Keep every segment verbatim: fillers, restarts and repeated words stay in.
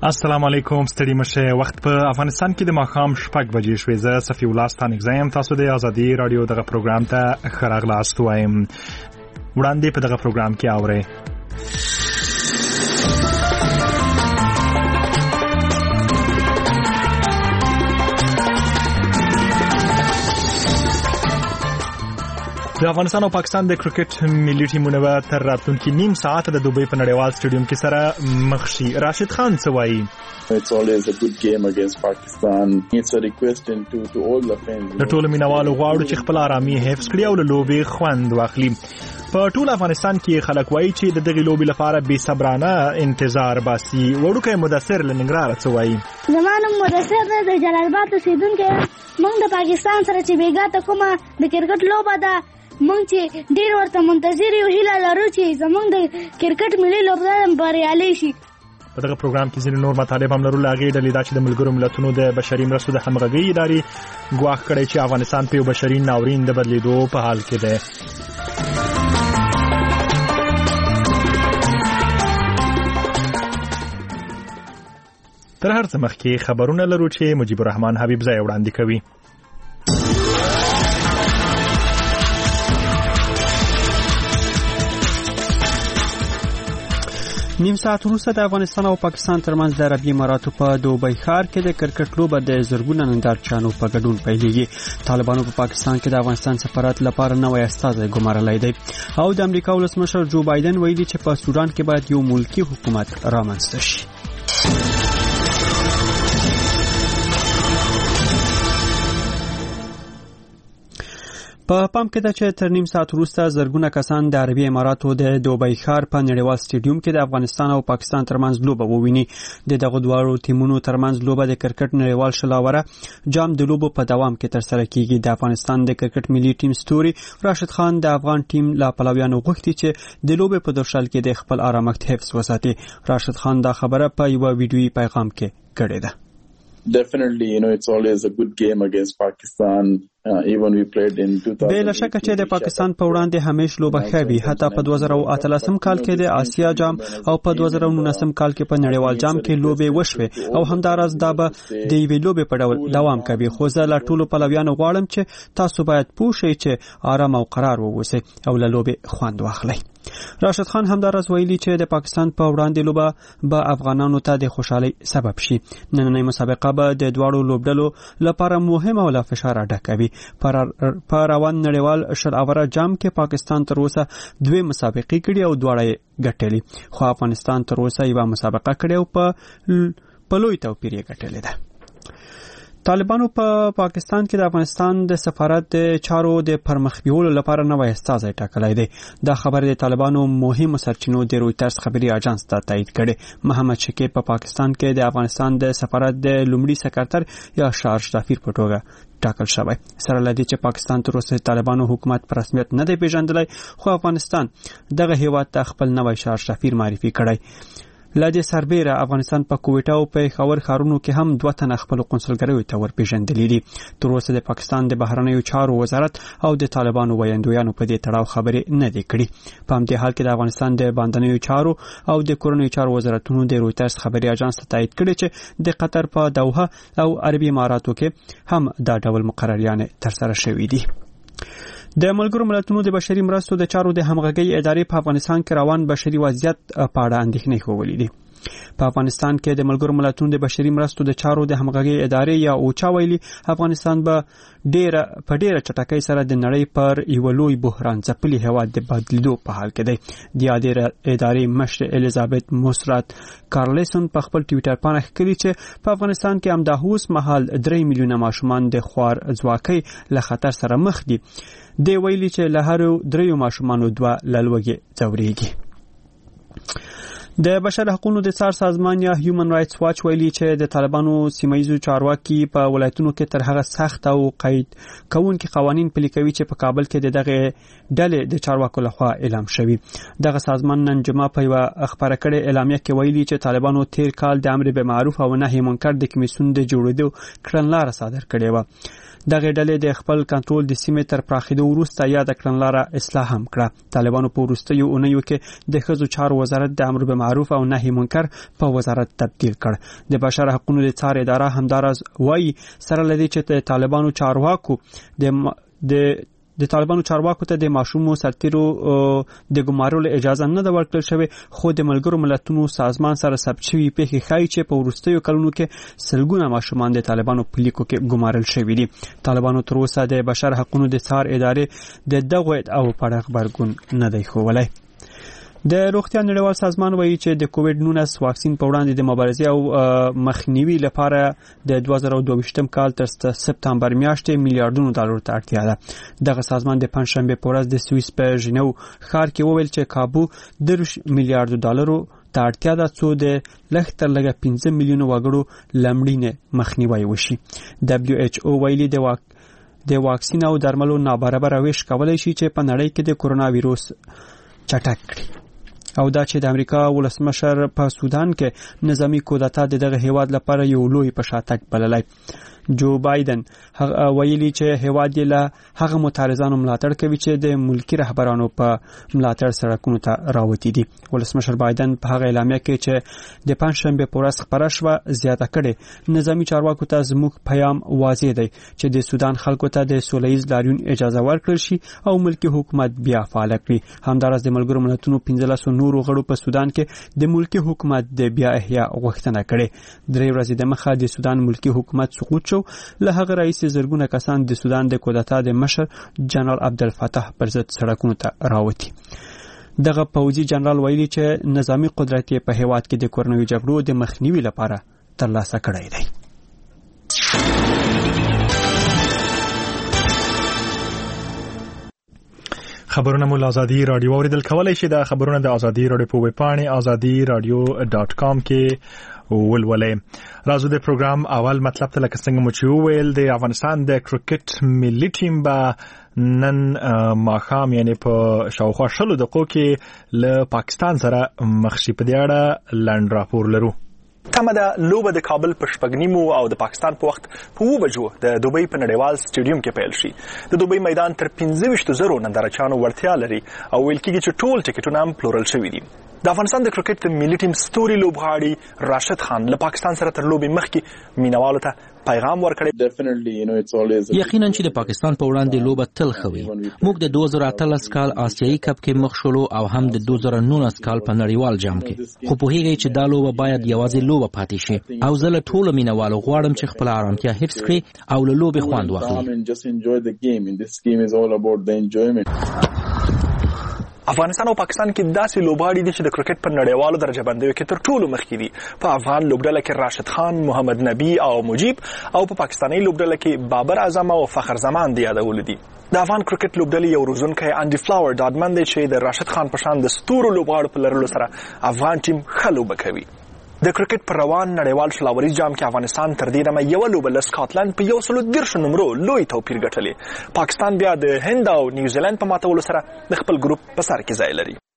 السلام علیکم، ستړي مشه. وخت په افغانستان کې د ماښام شپږ بجې شوې. زه صفي الله ستانک زیم. تاسو د ازادي رادیو دغه پروګرام ته ښه راغلاست وایم. وړاندې په دغه پروګرام کې اورئ. د افغانستان او پاکستان د کرکټ ملي ټیمونه به تر راتلونکي نیم ساعت د دوبۍ په نړیوال سټیډیوم کې سره مخ شي. راشد خان څه وایي؟ It's always a good game against Pakistan. It's a request to to all the fans. د ټولو مینوالو غواړو چې خپل آرامي حفظ کړي او له لوبې خوند واخلي. په ټول افغانستان کې خلک وایي چې د دغې لوبې لپاره بې صبرانه انتظار باسي. وړوکی مدثر له ننګرهاره څه وایي؟ زما نوم مدثر دی، د جلال آباد اوسېدونکی یم. موږ د پاکستان سره چې بېګا ته کومه د کرکټ لوبه ده، موږ چې ډېر ورته منتظر یو، هیله لرو چې زموږ د کرکټ ملي لوبډله بریالۍ شي. په دغه پروګرام کې ځینې نور مطالب هم لرو. له هغې ډلې دا چې د ملګرو ملتونو د بشري مرستو د همغږۍ ادارې ګواښ کړی چې افغانستان په یو بشري ناورین د بدلېدو په حال کې دی. تر هر څه مخکې خبرونه لرو چې مجيب الرحمن حبیبزی وړاندې کوي. نیم ساعت وروسته د افغانستان او پاکستان ترمنځ د عربي اماراتو په دوبۍ ښار کې د کرکټ لوبه د زرګونه نندارچیانو په ګډون پیلېږي. طالبانو په پاکستان کې د افغانستان سفارت لپاره نوی استازی ګمارلی دی او د امریکا ولسمشر جو بایدن ویلي چې په سودان کې باید یو ملکي حکومت رامنځته شي. په پام کې ده چې تر نیم ساعت وروسته زرګونه کسان د عربي اماراتو د دوبۍ ښار په نړیوال سټیډیوم کې د افغانستان او پاکستان ترمنځ لوبه وویني. د دغه دواړو ټیمونو ترمنځ لوبه د کرکټ نړیوال شلاوره جام د لوبو په دوام کې ترسره کیږي. د افغانستان د کرکټ ملي ټیم ستوري راشد خان د افغان ټیم لا پلویانو غوښتي چې د لوبې په درشل کې د خپل آرامښت حفظ وساتي. راشد خان دا خبره په یو ویډیویي پیغام کې کړې ده. Definitely, you know, it's always a good game against Pakistan. Uh, even we played in two thousand. بلا شک چې د پاکستان په وړاندې همیش لوبه ښه وي. حتی په دوه زره اتلسم کال کې د آسیا جام او په دوه زره نولسم کال کې په نړیوال جام کې لوبې وشوې او همداراز دا به د یوې لوبې په ډول دوام کوي. خو زه له ټولو پلویانو غواړم چې تاسو باید پوه شئ چې آرام او قرار واوسئ او له لوبې خوند واخلئ. راشد خان همداراز ویلي چې د پاکستان په وړاندې لوبه به افغانانو ته د خوشحالۍ سبب شي. نننۍ مسابقه به د دواړو لوبډلو لپاره مهمه او له فشار ډکه وي. په روان نړیوال شل جام کې پاکستان تر اوسه دوه مسابقې کړي او دواړه یې ګټلې، خو افغانستان تر اوسه یوه مسابقه کړې او په لوی توپیر یې ګټلې ده. طالبانو په پا پاکستان کې د افغانستان د سفارت د چارو د پرمخ بیولو لپاره نوی استازی ټاکلی دی. دا خبر د طالبانو مهمو سرچینو د رویترز خبري اژانس ته تایید کړي. محمد شکیب په پا پاکستان کې د افغانستان د سفارت د لومړي سکرټر یا شارژ سفیر په توګه ټاکل شوی. سره لدی چې پاکستان تر اوسه طالبانو حکومت په رسمیت نه دی پیژندلی، خو افغانستان دغه هیواد ته خپل نوی شارژ سفیر معرفي کړی. لدی سربیره افغانستان په کوټا او په خاور ښارونو کې هم دوه تنه خپل قونسلګریو ته ورپېژندلي دي. تر اوسه د پاکستان د بهرنیو چارو وزارت او د طالبانو ویاندویانو په دې تړاو خبرې نه دي کړي. په همدې حال کې د افغانستان د باندنیو چارو او د کورنیو چارو وزارتونو د رویترز خبري اژانس ته تایید کړي چې د قطر په دوحه او عربي اماراتو کې هم دا ډول مقرریانې ترسره شوې دي. د ملګرو ملتونو د بشري مرستو د چارو د همغږۍ ادارې په افغانستان کې روان بشري وضعیت په اړه اندېښنې ښودلې دي. په افغانستان کې د ملګرو ملتونو د بشري مرستو د چارو د همغږۍ ادارې یا اوچا ویلي افغانستان به ډېره په ډېره چټکۍ سره د نړۍ پر یو لوی بحران ځپلي هېواد د بدلیدو په حال کې دی. د یادې ادارې مشر الیزابت موسرات کارلسون په خپل ټویټر باندې کړي چې په افغانستان کې همدا اوس مهال درې میلیونه ماشومان د خوار ځواکۍ له خطر سره مخ دي. دی ویلي چې له هر دریو ماشومانو دوه لوګي ځوريږي. د بشر حقوقو د څار سازمان یا هیومن رائټس واچ ویلي چې د طالبانو سیمایي چارواکي په ولایتونو کې تر هغه سخت او قید کوونکي قوانين پلي کوي چې په کابل کې دغه ډلې د چارواکو لخوا اعلان شوی. دغه سازمان نن جمعه په یو خبره کړې اعلامیه کې ویلي چې طالبانو تیر کال د امر بالمعروف او نهي منکر د کمیسیون د جوړېدو کړنلاره صادر کړې و. دغه ډلې د خپل کنټرول د سیمې تر پراخېدو وروسته یاد کړنلاره اصلاح هم کړه. طالبانو په وروستیو اونیو کې د ښځو چارو وزارت د امر بالمعروف او نهي منکر په وزارت تبدیل کړ. د بشر حقوقو د څار اداره همداراز وایي سره لدی چې د طالبانو چارواکو د د د طالبانو چارواکو ته د ماشومو سرتیرو د ګمارلو اجازه نه ده ورکړل شوې، خو د ملګرو ملتونو سازمان سره ثبت شوي پیښې ښایي چې په وروستیو کلونو کې سلګونه ماشومان د طالبانو په لیکو کې ګمارل شوي دي. طالبانو تر اوسه د بشر حقوقو د څار ادارې د دغه ادعاو په اړه خبرګون نه دی ښوولی. د روغتیا نړیوال سازمان وایي چې د کووډ نولس واکسین په وړاندې د مبارزې او مخنیوي لپاره د دوه زره دوه ویشتم کال تر سپتامبر میاشتې میلیارډونو ډالرو ته اړتیا ده. دغه سازمان د پنځشنبه په ورځ د سویس په ژنو ښار کې وویل چې کابو دېرش میلیارډ ډالرو ته اړتیا ده څو د لږ تر لږه پنځه میلیونه وګړو لمړینې مخنیوي وشي. دبليو ایچ او ویلي د واک د واکسین او درملو نابرابر ویش کولای شي چې په نړۍ کې د کورونا وایروس چټک کړي او دا چې د امریکا ولسمشر په سودان کې نظامی کودتا د دغه هیواد لپاره یو لوی په شاتګ بللی. جو بایدن ویلي چې هیواد یې له هغه متعارضانو ملاتړ کوي چې د ملکی رهبرانو په ملاتړ سړکونو ته راوتی دي. ولسمشر بایدن په هغه اعلامیه کې چې د پنځشنبه په ورځ خبره شوه زیاته کړې نظامی چارواکو ته زموږ پیغام واضح دی چې د سودان خلکو ته د سولهییز لاریون اجازه ورکړل شي او ملکی حکومت بیا فعال کړي. همداراز د ملګرو ملتونو پنځلس نورو غړو په سودان کې د ملکی حکومت د بیا احیا غوښتنه کړې. درې ورځې د مخه د سودان ملکی حکومت سقوط له هغه رئیس زرګونه کسان د سودان د کودتا د مشر جنرال عبدالفتاح پر ضد سړکونو ته راوتی. دغه پوځي جنرال ویلي چې نظامی قدرت په هیواد کې د کورنوي جګړو د مخنیوي لپاره ترلاسه کړی دی. خبرونه مو آزادي رادیو اوریدل کولای شي. د خبرونه د آزادي رادیو په ویب پاڼه آزادي رادیو ډاټ کام کې ولولې. راځو د پروګرام اول مطلب ته لکه څنګه مو چې وویل د افغانستان د کرکټ ملي ټیم به نن ماښام یعنی په شاوخوا شلو دقیقو کې له پاکستان سره مخ شي. په دې اړه لنډ راپور لرو. تمه ده لوبه د کابل په شپږنیمو او د پاکستان په وخت په اوه بجو د دوبۍ په نړیوال سټیډیوم کې پیل شي. د دوبۍ میدان تر پنځه ویشت زرو نندارچیانو وړتیا لري او ویل کېږي چې ټول ټکټونه هم پلورل شوي دي. د افغانستان د کرکټ د ملي ټیم ستوري لوبغاړي راشد خان له پاکستان سره تر لوبې مخکې مینوالو ته پیغام ورکړی. یقینا چې د پاکستان په وړاندې لوبه تل خوي. موږ د دوه زره اتلس کال آسیایي کپ کې مخ شولو او هم د دوه زره نولس کال په نړیوال جام کې، خو په هغه چې دا لوبه باید یوازې لوبه پاتې شي او زه له ټولو مینوالو غواړم چې خپل آرامتیا حفظ کړي او له لوبې خوند واخلي. افغانستان او پاکستان کې داسې لوبغاړي دي چې د کرکټ په نړیوالو درجه بندیو کې تر ټولو مخکې دي. په افغان لوبډله کې راشد خان، محمد نبی او مجیب او په پاکستاني لوبډله کې بابر اعظم او فخر زمان دی یادول دي. د افغان کرکټ لوبډلې یو روزونکی انډي فلاور ډاډمن دی چې د راشد خان په شان د ستورو لوبغاړو په لرلو سره افغان ټیم ښه لوبه کوي. د کرکټ پر روان نړیوال شلاوري جام کې افغانستان تر دې دمه یو لوبه له سکاټلند په یو سلو دیرشو نمرو لوی توپیر ګټلې. پاکستان بیا د هند او نیوزیلند په ماتولو سره د خپل ګروپ په سر کې ځای لري.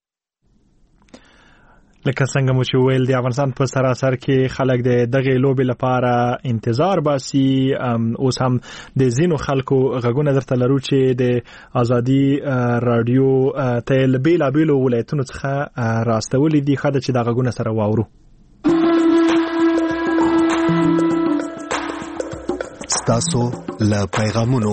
لکه څنګه مو چې ویل د افغانستان په سراسر کې خلک د دغه لوبې لپاره انتظار باسي. اوس هم د زینو خلکو غږونه درته لرو چې د آزادي رادیو ته له بیلابیلو ولایتونو څخه راستولي دي. ښه ده چې دا غږونه سره واورو. تاسو له پیغامونو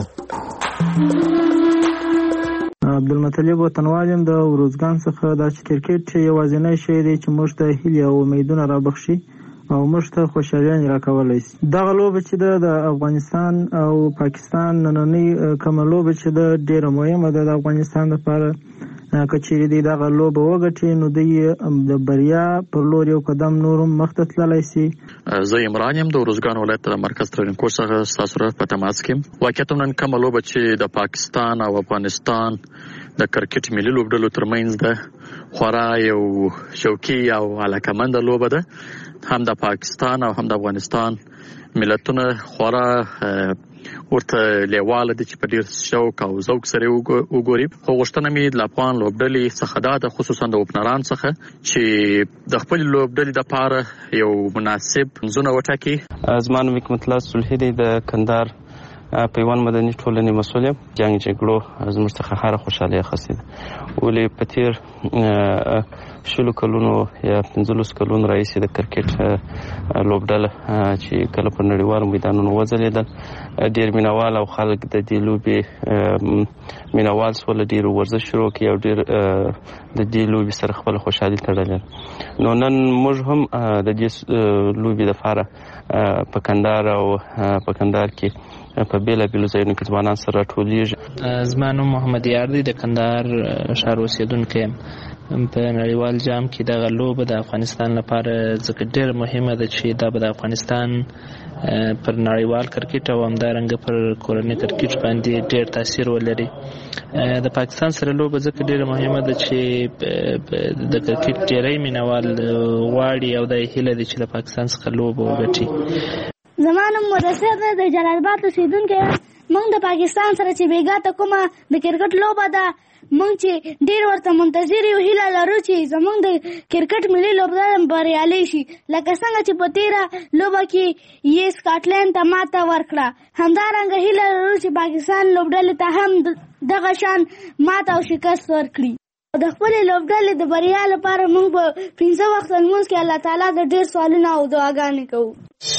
عبدالمطلب وطنوالم د وروزګان څخه د کرکټ یوازینی شی دی چې موږ ته هیله او امیدونه رابخشي او موږ ته خوشحالي راکولای شي. دغه لوبه چې د افغانستان او پاکستان نننۍ کومه لوبه چې د ډیره مهمه ده د افغانستان لپاره، کچېرې دی دغه لوبه وګټي نو دوی د بریا پر لور یو قدم نور مخ ته تللی شي. زه عمران یم د وروزګان ولایت د مرکز ترینګ کورس څخه ستاسو سره په تماس کې یم. واقعیت نن کومه لوبه چې د پاکستان او افغانستان د کرکټ ملي لوبډلو ترمنځ ده خورا یو شوقي او علاقمنده لوبه ده. هم د پاکستان او هم د افغانستان ملتونه خورا ورته لیواله دي چې په ډیر شوق او ذوق سره وګوري. خو غوښتنه مې د افغان لوبډلې څخه دا ده، خصوصا د اوپنران څخه، چې د خپل لوبډلې لپاره یو مناسب منځونه وټاکي. زما نوم حکمت الله صلحي دی د کندهار پیوان مدني ټولنې مسؤل یم. جنګ جګړو زموږ څخه هره خوشحالي اخیستې ده، ولې په تېر شلو کلونو یا پنځلس کلونو راهیسې د کرکټ لوبډله چې کله په نړیوالو میدانونو وځلېدل، ډېر مینوال او خلک د دې لوبې مینوال سول، ډېر ورزش شروع کړي او ډېر د دې لوبې سره خپل خوشحالي تړلې. نو نن موږ هم د دې لوبې لپاره په کندهار او په کندهار کې په بیلابیلو ځایونو کې ځوانان سره راټولیږي. زما نوم محمد یار دی، د کندهار ښار اوسېدونکی یم. په نړیوال جام کې دغه لوبه د افغانستان لپاره ځکه ډېر مهمه ده چې دا به د افغانستان پر نړیوال کرکټ او همدارنګه پر کورني کرکټ باندې ډېر تاثیر ولري. د پاکستان سره لوبه ځکه ډېره مهمه ده چې د کرکټ ډېری مینوال غواړي او دا یې هیله ده چې د پاکستان څخه لوبه وګټي. زما نوم مدثر دی، د جلال آباد اوسېدونکی یم. موږ د پاکستان سره چې بېګا ته کومه د کرکټ لوبه ده، موږ چې ډېر ورته منتظر یو، هیله لرو چې زموږ د کرکټ ملي لوبډله بریالۍ شي، لکه څنګه چې په تېره لوبه کې یې سکاټلند ته ماته ورکړه. همدارنګه هیله لرو چې پاکستان لوبډلې ته هم دغه شان ماته او شکست ورکړي. د خپلې لوبډلې د بریا لپاره موږ په پنځه وخته لمونځ کې الله تعالی د ډېر سوالونه او دعاګانې کوو.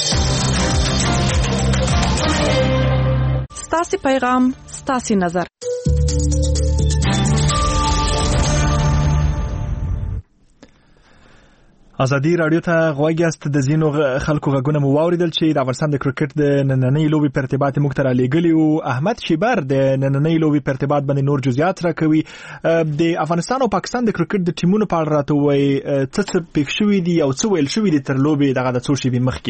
ستاسې پیغام، ستاسې نظر. ازادي رادیو ته غوږ یاست. د ځینو خلکو غږونه مو واوریدل چې د افغانستان د کرکټ د نننۍ لوبې په ارتباط موږ ته رالیږلي وو. احمد شیبر د نننۍ لوبې په ارتباط باندې نور جزئیات راکوي. د افغانستان او پاکستان د کرکټ د ټیمونو په اړه راته وایي څه څه پېښ شوي دي او څه ویل شوي دي تر لوبې دغه د څو شېبې مخکې.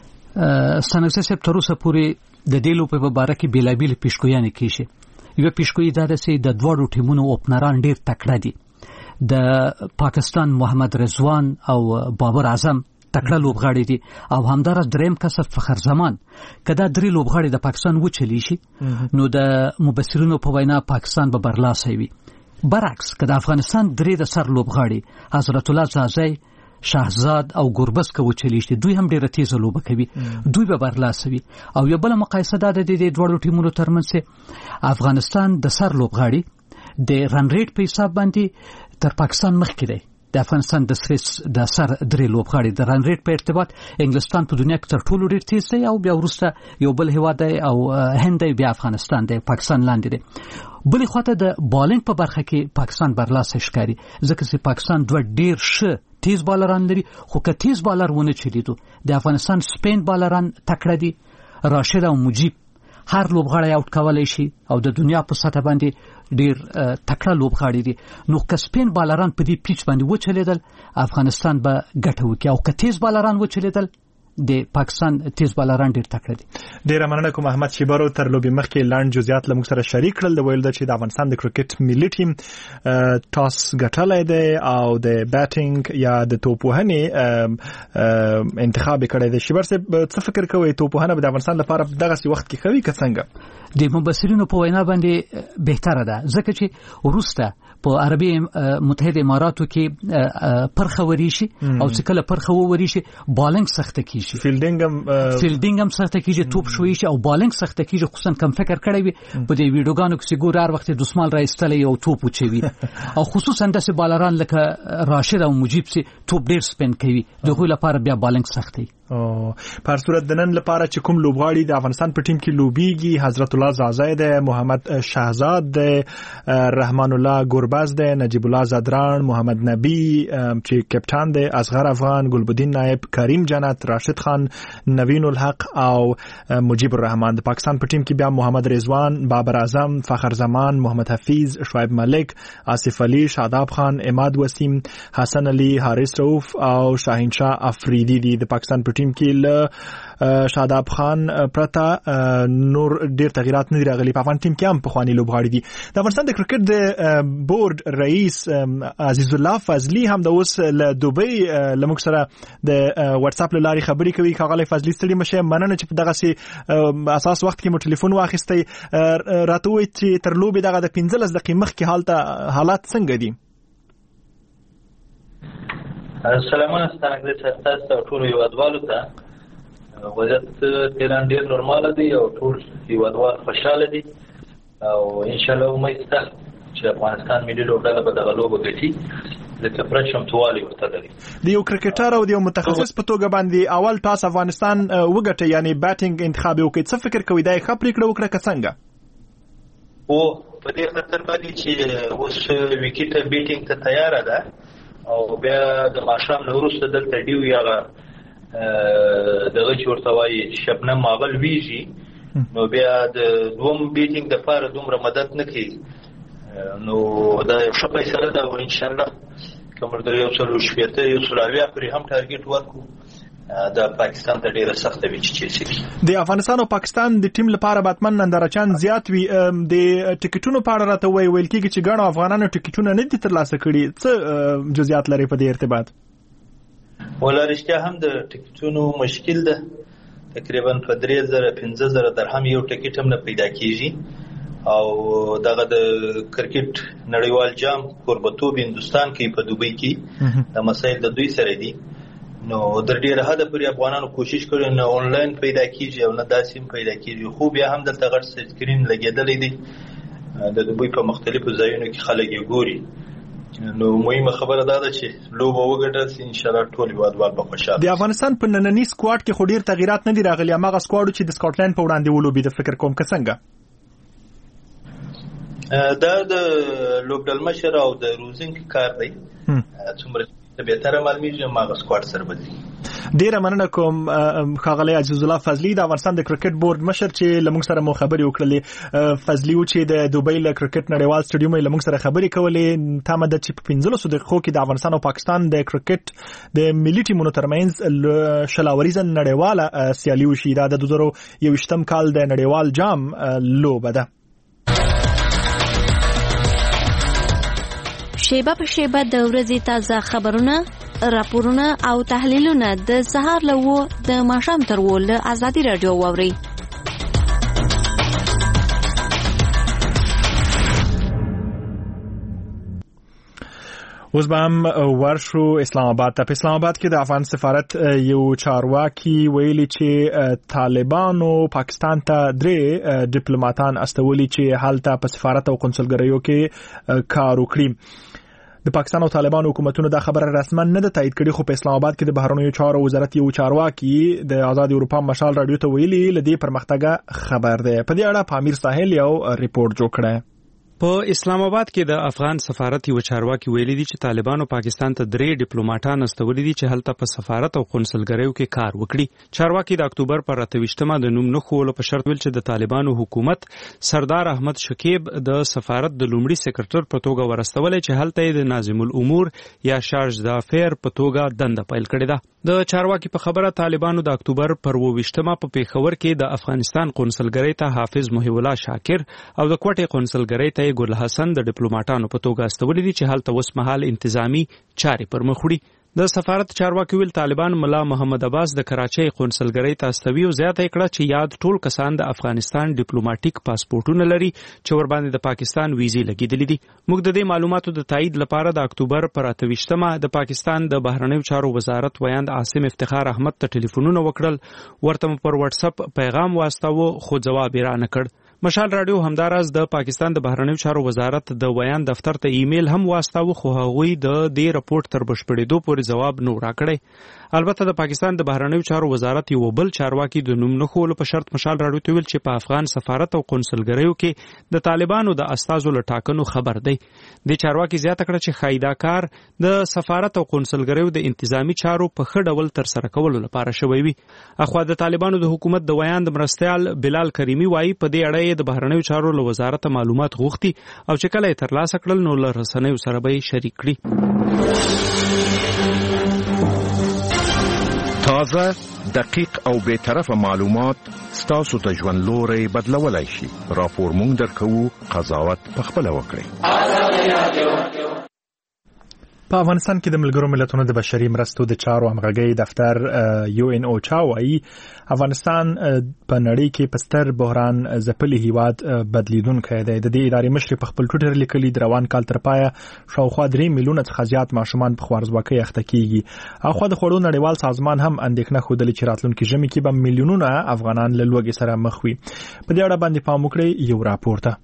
سنګسه صاحب تر اوسه پورې د دې لوبې په باره کې بېلابېلې پیشګویانې کېږي. یوه پیشګویي دا ده چې د دواړو ټیمونو اوپنران ډېر تکړه دي. د پاکستان محمد رضوان او بابر اعظم تکړه لوبغاړي دي او همدارس دریم کس فخر زمان. کدا درې لوبغاړي د پاکستان وچلی شي نو د مبصرینو په وینا پاکستان به برلاسه وي. برعکس کدا افغانستان درې د سر لوبغاړي حضرت الله زازی، شاهزاد او ګوربز کو وچلی شي، دوی هم ډیره تیز لوبه کوي، دوی به برلاسه وي. او یو بل مقایسه ده د دې دوړو ټیمونو ترمنځ افغانستان د سر لوبغاړي د رن ریټ په حساب باندې تر پاکستان مخکې دی. د افغانستان د سر د سر درې لوبغاړي د رن ریټ په ارتباط انګلستان په دنیا کې تر ټولو ډیر تیز دی او بیا وروسته یو بل هیواد دی او هند دی، بیا افغانستان دی، پاکستان لاندې دی. بلې خواته د بالینګ په برخه کې پاکستان برلاسه ښکاري ځکه چې پاکستان دوه ډیر ښه تیز بالران لري، خو که تیز بالر ونه چلیدو د افغانستان سپین بالران تکړه دي. راشد او مجیب هر لوبغاړی اوټ کولای شي او د دنیا په سطح باندې ډیر تکړه لوبغاړي دي. نو که سپین بالران په دې پیچ باندې وچلیدل افغانستان به ګټه وکړي او که تیز بالران وچلیدل د پاکستان تیز بالران ډیر تکړه دي. ډیر مننه کوم احمد شیبر تر لوبې مخکې لاند جزئیات له موږ سره شریک کړل. د ویل چې د افغانستان د کرکټ ملي ټیم ټاس ګټلای دی او د بیټینګ یا د توپوهنې انتخاب کړی دی. شیبر صاحب څه فکر کوي توپوهنه به د افغانستان لپاره دغه وخت کې کوي که څنګه؟ د مبصرینو په وینا باندې بهتره ده ځکه چې وروسته په عربي متحده اماراتو کې پرخه وری شي او چې کله پرخه وری شي بالینګ سخته کیږي، فیلډینګ هم فیلډینګ هم سخته کیږي، توپ شوي شي او بالینګ سخته کیږي. خصوصا کم فکر کړی وي په دې ویډیوګانو کې ګور هر وخت دسمال راځتلې او توپ وچوي او خصوصا د بالران لکه راشد او مجیب سي توپ ډیر سپین کوي، دغه لپاره بیا بالینګ سختي. او په صورت د نن لپاره چې کوم لوبغاړي د افغانستان په ټیم کې لوبيږي، حضرت الله زازی ده، محمد شاهزاد ده، رحمان الله ګوربز ده، نجیب الله زدران، محمد نبی چې کپټان ده، اصغر افغان، ګلبدین نائب، کریم جنت، راشد خان، نوین الحق او مجیب الرحمن. د پاکستان په ټیم کې بیا محمد رضوان، بابر اعظم، فخر زمان، محمد حفیظ، شعیب ملک، آصف علي، شاداب خان، اماد وسیم، حسن علي، حارث رؤوف او شاهین شاه افریدی دي. د پاکستان په ټیم کې له شاداب خان پرتا نور ډیر تغیرات نه راغلي. په افغان ټیم کې هم په خواني لوبغاړي دي. د افغانستان د کرکټ د بورډ رئیس عزیز الله فضلی هم د اوس له دوبۍ لموږ سره د واتس اپ لاري خبري کوي. کاغله فضلی ستړي مشه مننه چې په دغه سي اساس وخت کې مو ټلیفون واخیستي. راته وایي چې تر لوبې دغه د پنځلس دقیقې مخکې حالت حالات څنګه دي؟ سلامونه ستاسو ته ټول یو ادوالو ته وضعیت تیران ډیر نورمال دی او ټول هیوادوال خوشاله دي او ان شاء الله امید ده چې افغانستان ملي لوبډله به دغه لوبه ګټي ځکه پوره چمتووالی ورته لري. د یو کرکټر او د یو متخصص په توګه باندې اول ټاس افغانستان وګټي یعنی بیټینګ انتخاب وکړي، څه فکر کوي دا ښه پریکړه وکړه که څنګه؟ او په دې خاطر باندې چې اوس وکټ بیټینګ ته تیار ده او بیا د ماشام له وروسته دلته ډیو یغه دغه چورته وایي شبنم ماغل ویږي نو بیا د دوم بیټینګ د لپاره دومره مدد نه کوي نو دا یو ښه فیصله ده او ان شاء الله کوم د یو څلور شپېته یو څلور اویا پرې هم ټارګېټ ورکړو د پاکستان ته ډیره سخته وي چې شي. د افغانستان او پاکستان د ټیم لپاره باتمن نندارچان زیات وي. د ټیکټونو په اړه راته وایي ویل کېږي چې ګڼو افغانانو ټیکټونه نه دي ترلاسه کړي، څه جزئیات لري په دې ارتباط؟ ولا رښتیا هم د ټیکټونو مشکل ده، تقریبا په درې زره پنځه زره درهم یو ټیکټ هم نه پیدا کیږي او دغه د کرکټ نړیوال جام کوربتوب هندستان کې په دوبۍ کې د مسایل د دوی سره دي نو در ډیره حد پورې افغانانو کوشش کړي نه آنلاین پیدا کیږي او نه داسې پیدا کیږي، خو بیا هم دلته غټ سکرین لګیدلې دي د دوبۍ په مختلفو ځایونو کې خلک یې ګوري نو مهمه خبره دا ده چې لوبه وګټل شي ان شاء الله ټول هیوادوال به خوشاله. د افغانستان په نننی سکواډ کې خو ډیر تغیرات نه دي راغلي، هغه سکواډ چې د سکاټلند په وړاندې ولوبي د فکر کوم که څنګه دا د لوبډل مشر او د روزینګ کار دی څومره به تر معلومیږي ماغه سکواډ سره بدلی. ډیره مننه کوم ښاغلی عزیز الله فضلی د افغانستان د کرکټ بورډ مشر چې لمونږ سره مو خبرې وکړلې. فضلی و چې د دوبۍ له کرکټ نړیوال سټیډیوم لمونږ سره خبرې کولې تامه د چې په پنځلسو دقیقو کې د افغانستان او پاکستان د کرکټ د ملي ټیمونو ترمنځ شلاوریزه نړیواله سیالي وشي. دا د دوه زره یوویشتم کال د نړیوال جام لوبه ده. شیبه په شیبه د ورځې تازه خبرونه، راپورونه او تحلیلونه د سهار له و د ماښام تر و له ازادي راډیو واورئ. اوس به هم ورشو اسلام آباد ته. په اسلام آباد کې د افغان سفارت یو چارواکي ویلي چې طالبانو پاکستان ته درې ډیپلوماټان استولي چې هلته په سفارت او قونسلګریو کې کار وکړي. د پاکستان او طالبان حکومتونو دا خبره رسما نه ده تایید کړې، خو په اسلام آباد کې د بهرنیو چارو وزارت یو چارواکي د آزاد اروپا مشال رادیو ته ویلي لدې پر مختګه خبر ده. په دې اړه پامیر ساحل یو ریپورت جوړ کړی. په اسلام آباد کې د افغان سفارت یو چارواکي ویلي دي چې طالبانو پاکستان ته درې ډیپلوماټان استولي دي چې هلته په سفارت او قونسلګریو کې کار وکړي. چارواکي د اکتوبر پر اتویشتمه د نوم نه خولو په شرط ویل چې د طالبانو حکومت سردار احمد شکیب د سفارت د لومړي سیکرټر په توګه ورستولې چې هلته د ناظم الامور یا شارج دافیر په توګه دنده پیل کړې ده. د چارواکي په خبره طالبانو د اکتوبر پر اوویشتمه په پیښور کې د افغانستان قونسلګری ته حافظ محی الله شاکر او د کوټې قونسلګری ته ګل حسن د ډیپلوماټانو په توګه استولي دي چې هلته اوس مهال انتظامی چارې پر مخ وړي. د سفارت چارواکي ویل طالبان ملا محمد عباس د کراچۍ قونسلګری ته استوي او زیاته کړه چې یاد ټول کسان د افغانستان ډیپلوماټیک پاسپورتونه لري چې ور باندې د پاکستان ویزې لګیدلې دي. موږ د دې معلوماتو د تایید لپاره د اکتوبر پر اتویشتمه د پاکستان د بهرنیو چارو وزارت ویاند عاصم افتخار احمد ته ټلیفونونه وکړل، ورته پر واتس اپ پیغام واستاوه خو جواب یې را نه کړ. مشال رادیو همداراز د پاکستان د بهرنیو چارو وزارت د ویان دفتر ته ایمیل هم واستاوه خو هغوی د دې رپورت تر بشپړېدو پورې جواب نه راکړی. البته د پاکستان د بهرنیو چارو وزارت یو بل چارواکي د نوم نه خولو په شرط مشال رادیو ته ویل چې په افغان سفارت او قونسلګریو کې د طالبانو د استازو له ټاکنو خبر دی. د چارواکي زیاته کړه چې خایدا کار د سفارت او قونسلګریو د انتظامی چارو په ښه ډول تر سره کولو لپاره شوی وي. اخوا د طالبانو د حکومت د ویان د مرستیال بلال کریمی وایي په دې اړه د بهرنیو چارو له وزارت معلومات غوښتي او چې کله یې ترلاسه کړل نو له رسنیو سره به یې شریک کړي. تازه، دقیق او بے طرفه معلومات ستاسو ته ژوند لوري بدلولای شي. راپور مونږ درکو، قضاوت په خپل وکړئ. په افغانستان کې د ملګرو ملتونو د بشري مرستو د چارو همغږي دفتر یو ان او چا وايي افغانستان په نړۍ کې په ستر بحران ځپلي هیواد بدلیدونکی دی. د دې ادارې مشر په خپل ټویټر لیکلي د روان کال تر پایه شاوخوا درې میلیونه څخه زیات ماشومان په خوارځواکۍ اخته کیږي. اخوا د خوړو نړیوال سازمان هم اندېښنه ښودلې چې راتلونکي ژمي کې به میلیونونه افغانان له لوږې سره مخ وي. په دې اړه باندې پام وکړئ یو راپور ته.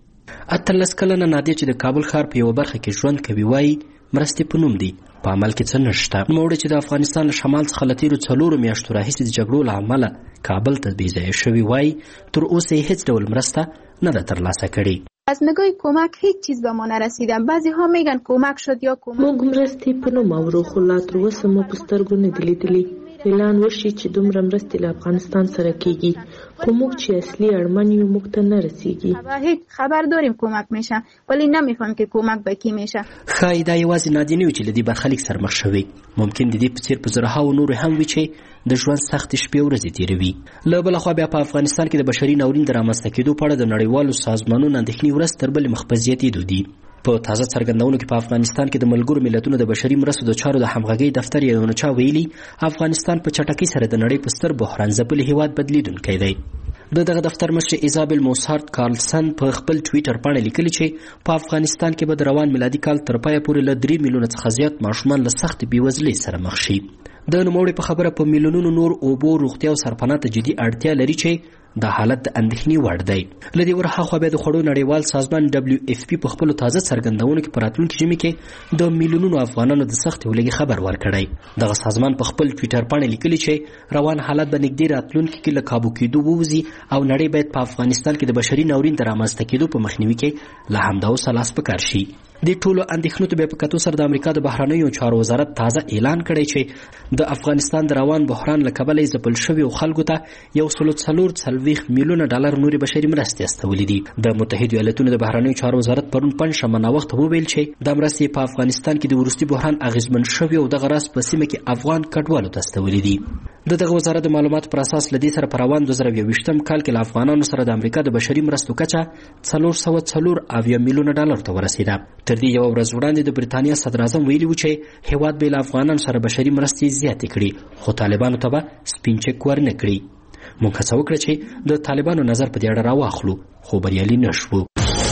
اتلس کلنه نادیه چې د کابل ښار په یوه برخه کې ژوند کوي وایي مرستې په نوم دی، په عمل کې څه نشته. نوموړی چې د افغانستان له شمال څخه له تېرو څلورو میاشتو راهیسې د جګړو له امله کابل ته بېځایه شوی وایي تر اوسه یې هیڅ ډول مرسته نه ده ترلاسه کړې. از نگاه کمک هیچ چیز به ما نرسیدن. بعضی ها میگن کمک شد یا کمک. موږ مرستې په نوم اورو خو لا تر اوسه مو په سترګو نه دي لیدلي. اعلان وشي چې دومره مرستې له افغانستان سره کیږي، خو موږ چې اصلي اړمن یو موږ ته نه رسیږي. هیچ خبر داریم کمک میشه ولی نمیفهم که کمک به کی میشه. ښایي دا یوازې نادیه نه وي چې له دې برخلیک سره مخ شوی، ممکن د دې په څیر په زرهاو نور هم وي چې د ژوند سختې شپې ورځې تیروي. له بله خوا بیا په افغانستان کې د بشري ناورین د رامنځته کېدو په اړه د نړیوالو سازمانونو اندېښنې ورځ تر بلې مخ په زیاتېدو دي. په تازه څرګندونو کې په افغانستان کې د ملګرو ملتونو د بشري مرستو د چارو د همغږۍ دفتر یو نو چا ویلي افغانستان په چټکۍ سره د نړۍ په ستر بحران ځپلي هیواد بدلیدونکی دی. د دغه دفتر مشر ایزابل موسارت کارلسن په خپل ټویټر باندې لیکلي چې په افغانستان کې به د روان میلادي کال تر پایه پورې له درې میلیونه څخه زیات ماشومان له سخت بېوزلۍ سره مخ شي. د نوموړي په خبره په میلیونونو نور اوبو، روغتیا او سرپناه ته جدي اړتیا لري چې دا حالت د اندېښنې وړ دی. له دې ورهاخوا بیا د خوړو نړیوال سازمان ډبلیو اف پی په خپلو تازه څرګندونو کې په راتلونکي ژمي کې د میلیونونو افغانانو د سختې ولږې خبر ورکړی. دغه سازمان په خپل ټویټر باندې لیکلي چې روان حالت به نږدې راتلونکي کې له کابو کېدو ووځي او نړۍ باید په افغانستان کې د بشري ناورین د رامنځته کېدو په مخنیوي کې له همدا اوسه لاس په کار شي. د ټولو اندېښنو ته بیا په کتو سره د امریکا د بهرنیو چارو وزارت تازه اعلان کړی چې د افغانستان د روان بحران له کبله یې ځپل شویو خلکو ته یو سلو څلور څلوېښت میلیونه ډالر نورې بشري مرستې استولې دي. د متحدو ایالتونو د بهرنیو چارو وزارت پرون پنجشنبه ناوخته وویل چې دا مرستې په افغانستان کې د وروستي بحران اغېزمن شوي او دغه راز په سیمه کې افغان کډوالو ته استولې دي. د دغه وزارت د معلوماتو پر اساس له دې سره په روان دوه زره یوویشتم کال کې له افغانانو سره د امریکا د بشري مرستو کچه څلور سوه څلور اویا میلیونه ډالر ته ورسېده. تر دې یوه ورځ وړاندې د بریتانیا صدراعظم ویلي و چې هیواد به له افغانانو سره بشري مرستې زیاتې کړي، خو طالبانو ته به سپین چک ورنه کړي. موږ هڅه وکړه چې د طالبانو نظر په دې اړه راواخلو، خو بریالي نه شوو.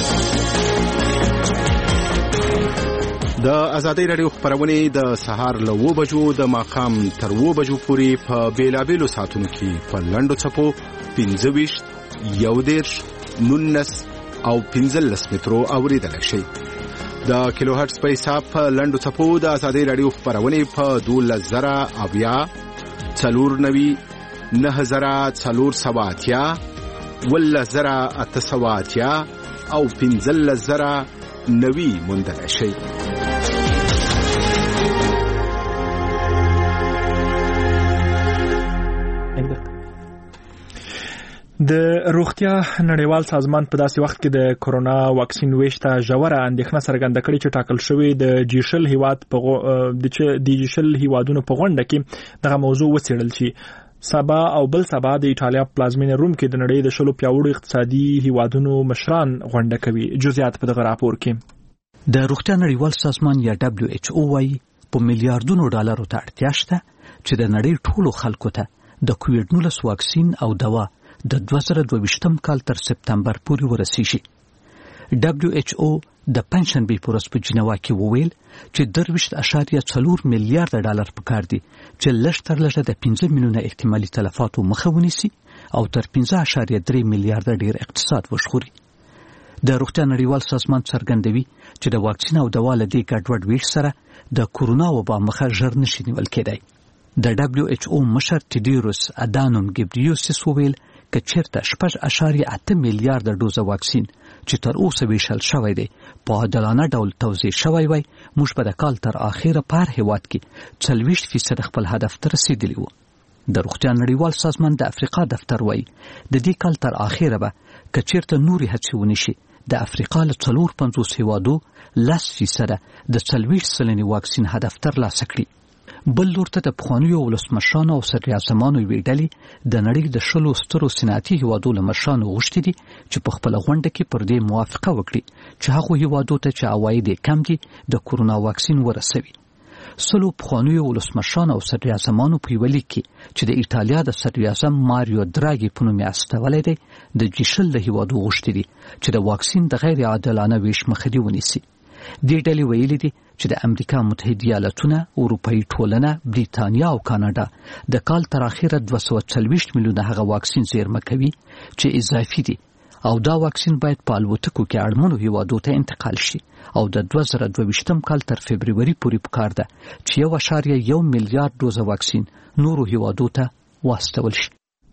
د ازادۍ راډیو خبرونه د سهار له اوه بجو د ماښام تر اوه بجو پورې په بیلابیلو ساعتونو کې په لنډو څپو پنځه ویشت، یو دېرش، نولس او پنځلس مترو اورېدلی شئ. د کیلو هرټز په حساب په لنډو څپو د ازادۍ راډیو خبرونه په دولس زره اویا، څلور نوي، نه زره څلور سوه اتیا، اوولس زره اته سوه اتیا او پنځلس زره نوي موندلی شئ. د روغتیا نړیوال سازمان په داسې وخت کې د کورونا واکسین ویش ته ژوره اندېښنه څرګنده کړې چې ټاکل شوی د جیشل هیواد په د جیشل هیوادونو په غونډه کې دغه موضوع وڅېړل شي. سبا او بل سبا د ایټالیا پلازمینه روم کې د نړۍ د شلو پیاوړو اقتصادي هیوادونو مشران غونډه کوي. جزئیات په دغه راپور کې. د روغتیا نړیوال سازمان یا دبلیو ایچ او وايي په میلیارډونو ډالرو ته اړتیا شته چې د نړۍ ټولو خلکو ته د کووډ نولس واکسین او دوا د دوه زره دوه ویشتم کال تر سپتمبر پورې ورسیږي. دبلیو ایچ او د پنځشنبې په ورځ په جنیوا کې وویل چې درویشت اشاریه څلور میلیارډ ډالر پکار دي چې لږ تر لږه د پنځه میلیونه احتمالي تلفاتو مخه ونیسي او تر پنځه اشاریه درې میلیارډ ډیر اقتصاد وژغوري. د روغتیا نړیوال سازمان څرګندوي چې د واکسین او دوا له دې ګډوډ ویش سره د کورونا وبا مخه ژر نشي نیول کېدای. د دبلیو ایچ او مشر ټیډیروس ادانوم ګبریوسس وویل که چیرته شپږ اشاریه اته میلیارډ ډوزه واکسین چې تر اوسه ویشل شوی دی په عادلانه ډول توزیع شوی وای، موږ به د کال تر اخره په هر هیواد کې څلوېښت فیصد خپل هدف ته رسیدلی وو. د روغتیا نړیوال سازمان د افریقا دفتر وای د دې کال تر اخره به که چیرته نورې هڅې ونشي د افریقا له څلور پنځوس هیوادو لس فیصده د څلوېښت سلنې واکسین هدف ترلاسه کړي. بل لور ته د پخوانیو ولسمشرانو او صدراعظمانو یوې ډلې د نړۍ د شلو سترو صنعتي هیوادو له مشرانو غوښتي دي چې په خپله غونډه کې پر دې موافقه وکړي چې هغو هیوادو ته چې عواید یې کم دي د کورونا واکسین ورسوي. سلو پخوانیو ولسمشرانو او صدراعظمانو په یوه لیک کې چې د ایټالیا د صدراعظم ماریو دراګي په نوم یې استولی دی د جي شل د هیوادو غوښتي دي چې د واکسین د غیر عادلانه ویش مخه دې ونیسي. دې ډلې ویلي دي چې د امریکا متحده ایالتونه، اروپایي ټولنه، بریتانیا او کاناډا د کال تر اخره دوه سوه څلوېښت میلیونه هغه واکسین زیرمه کوي چې اضافي دي او دا واکسین باید په الوتکو کې اړمنو هیوادو ته انتقال شي او د دوه زره دوه ویشتم کال تر فبروري پورې پکار ده چې یو اشاریه یو میلیارډ ډوزه واکسین نورو هیوادو ته واستول شي.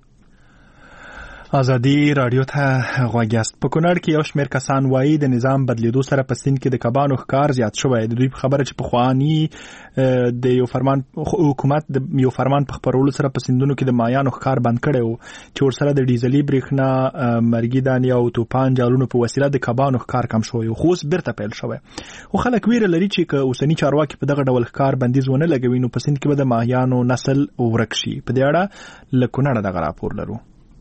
ازادي رادیو ته غوږ یاست. په کونړ کې یو شمېر کسان وایي د نظام بدلیدو سره په سیند کې د کبانو ښکار زیات شوی. د دوی په خبره چې پخواني د یو فرمان حکومت د یو فرمان په خپرولو سره په سیندونو کې د مایانو ښکار بند کړی و چې ورسره د ډیزلي برېښنا، مرګي دانې او توپان جالونو په وسیله د کبانو ښکار کم شوی و، خو اوس بیرته پیل شوی. خو خلک ویره لري چې که اوسني چارواکي په دغه ډول ښکار بندیز ونه لګوي نو په سیند کې به د ماهیانو نسل ورک شي. په دې اړه له کونړه دغه راپور لرو.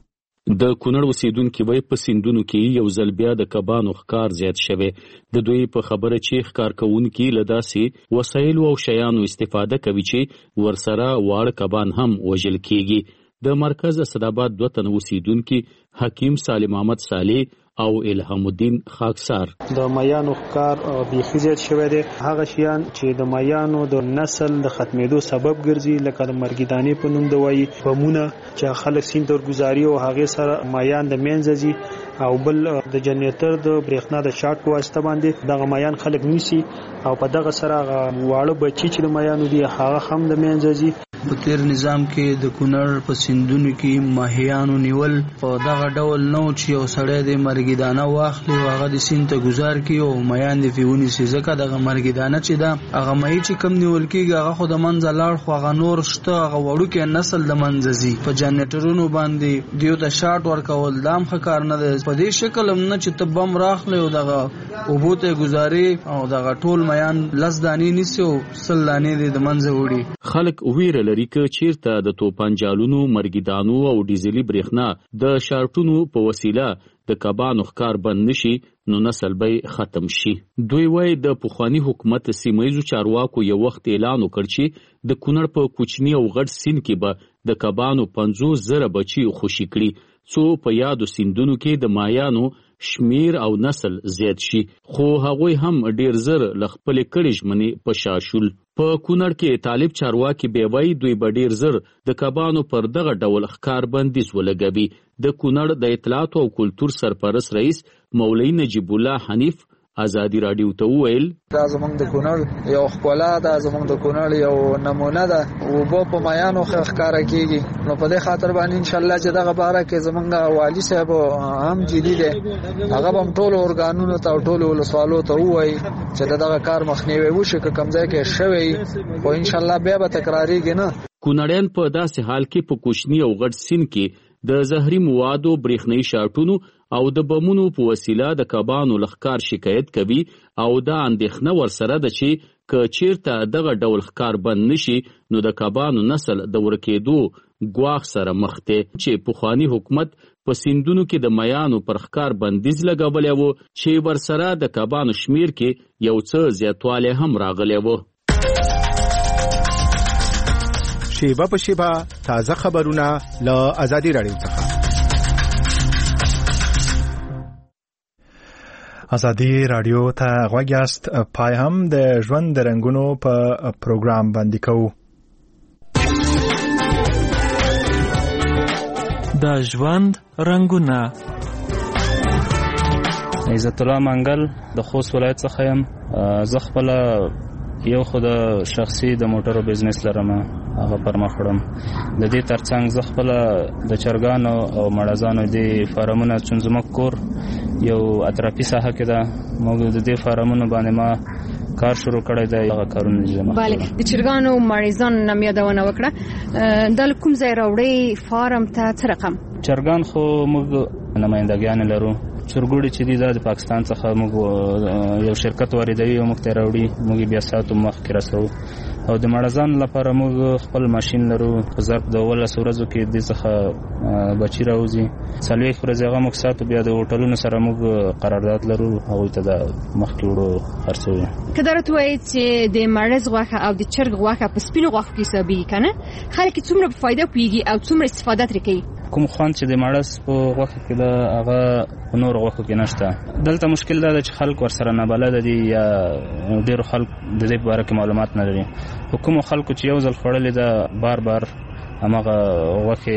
د کونړ اوسیدونکي وایي په سیندونو کې یو ځل بیا د کبانو ښکار زیات شوی. د دوی په خبره چې ښکار کوونکي له داسې وسایلو او شیانو استفاده کوي چې ورسره واړه کبان هم وژل کیږي. د مرکز اسداباد دوه تنه اوسیدونکي حکیم سالم احمد صالح او الهام الدین خاکسار د مایانو ښکار بیخي زیات شوی دی. هغه شیان چې د مایانو د نسل د ختمېدو سبب ګرځي لکه د مرګي دانې په نوم دوايي، بمونه چې خلک سیند ته ورګزاري او هغې سره مایان د منځه ځي، او بل د جنریټر د برېښنا د شارټ په واسطه باندې دغه مایان خلک نیسي او په دغه سره واړه بچي چې د مایانو دي هغه هم د منځه ځي. په تیر نظام کې د کونړ په سیندونو کې ماهیانو نیول په دغه ډول نو چې یو سړی د مرګي دانه واخلي او هغه د سیند ته گزار کړي او مایان دې فیونی سي، ځکه دغه مرګي دانه چې دا هغه مای چې کم نیول کېږي هغه خو د منځ لاړ خو هغه نور شته، هغه وړو کې نسل د منځ زی په جنریټرونو باندې دیو ته شارټ ورکول دام ښه کار نه دی. په دې شکل هم نه چې ته بم راخلی او دغه اوبو ته ګزاري او دغه ټول مایان لس دانې نیسي او سل دانې دې د منځه وړي. خلک ویره لري که چیرته د توپان جالونو، مرګیدانو او ډیزلي برېښنا د شارټونو په وسیله د کبانو ښکار بند نشي نو نسل به ختم شي. دوی وایي د پخواني حکومت سیمایزو چارواکو یو وخت اعلان وکړ چې د کونړ په کوچني او غټ سیند کې به د کبانو پنځوس زره بچي خوشي کړي څو په یادو سیندونو کې د مایانو شمیر او نسل زیات شي، خو هغوی هم ډیر زر له خپلې کړې ژمنې په شا شول. په کونړ کې طالب چارواکي بیا وایي دوی به ډیر زر د کبانو پر دغه ډول ښکار بندیز ولګوي. د کونړ د اطلاعاتو او کلتور سرپرست رئیس مولوي نجیب الله حنیف ازادي رادیو ته وویل دا زمونږ د کونړ یو ښکلا ده، زمونږ د کونړ یو نمونه ده، اوبه په مایانو ښکاره کېږي. نو په دې خاطر باندې انشاءالله چې دغه باره کې زمونږ والي صاحب هم جدي دی، هغه به هم ټولو ارګانونو ته او ټولو ولسوالو ته ووایي چې دغه کار مخنیوی وشي، که کوم ځای کې شوی خو انشاءالله بیا به تکرارېږي نه. کونړیان په داسې حال کې په کوچني او غټ سیند کې د زهري موادو، برېښنایي شارټونو او د بمونو په وسیله د کبانو له ښکار شکایت کوي او دا اندېښنه ورسره ده چې که چیرته دغه ډول ښکار بند نشي نو د کبانو نسل د ورکېدو ګواښ سره مخ دی. چې پخواني حکومت په سیندونو کې د میانو پر ښکار بندیز لګولی و چې ورسره د کبانو شمیر کې یو څه زیاتوالی هم راغلی و. شیبه په شیبه تازه خبرونه له ازادي رادیو څخه. ازادي رادیو ته غوږ یاست. پای هم د ژوند د رنګونو په پروګرام باندې کوو. د ژوند رنګونه. عزت الله منګل د خوست ولایت څخه یم. زه خپل یو خو د شخصي د موټرو بزنس لرم، هغه پر مخ وړم. د دې ترڅنګ زه خپل د چرګانو او مړزانو د فارمونو چون زموږ کور یو اطرافي ساحه کې ده، موږ د دې فارمونو باندې ما کار شروع کړی دی. هغه کارونه چې بله د چرګانو مړزانو نم یادونه وکړه، د کوم ځای راوړی فارم ته څه رقم؟ چرګان خو موږ نمایندګان لرو، چرګوړي چې دي دا د پاکستان څخه موږ یو شرکت واردوي او موږ ته راوړي، موږ بیا ساتو مخکې رسوو او د مړزان لپاره موږ خپل ماشين لرو په ظرف د ولس ورځو کې د څخه بچی راوځي څلوي ورځې هغه موږ ساتو بیا د هوټلونو سره موږ قرارداد لرو هغه ته د مخکې وړو خرڅوي کله راټوي چې د مړز غوښه او د چرګ غوښه په سپینو غوښو کې حسابي کنه خلک څومره په فائدہ پیږي او څومره استفاده ترې کوي کوم خوان چې د مړز په غوښه کې دا هغه نور غوښو کې نشته دلته مشکل دا چې خلک ورسره نه بلد دي یا ډېر خلک د دې په اړه معلومات نه لري کوم خلکو چې یو ځل خړلې دا بار بار همغه غوښه